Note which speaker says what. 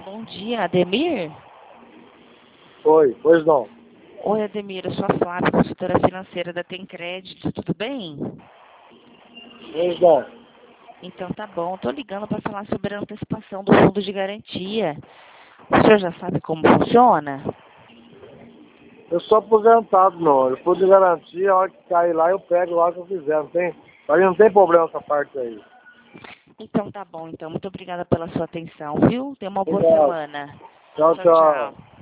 Speaker 1: Bom dia, Ademir?
Speaker 2: Oi, pois não.
Speaker 1: Oi, Ademir, eu sou a Flávia, consultora financeira da Tem Crédito, tudo bem?
Speaker 2: Pois não.
Speaker 1: Então tá bom, estou ligando para falar sobre a antecipação do fundo de garantia. O senhor já sabe como funciona?
Speaker 2: Eu sou aposentado, não. Eu fui de garantia, a hora que cair lá, eu pego lá que eu quiser. Não tem, aí não tem problema essa parte aí.
Speaker 1: Então tá bom, então. Muito obrigada pela sua atenção, viu? Tenha uma boa
Speaker 2: Obrigado.
Speaker 1: semana.
Speaker 2: Tchau,
Speaker 1: Tchau,
Speaker 2: tchau.
Speaker 1: tchau.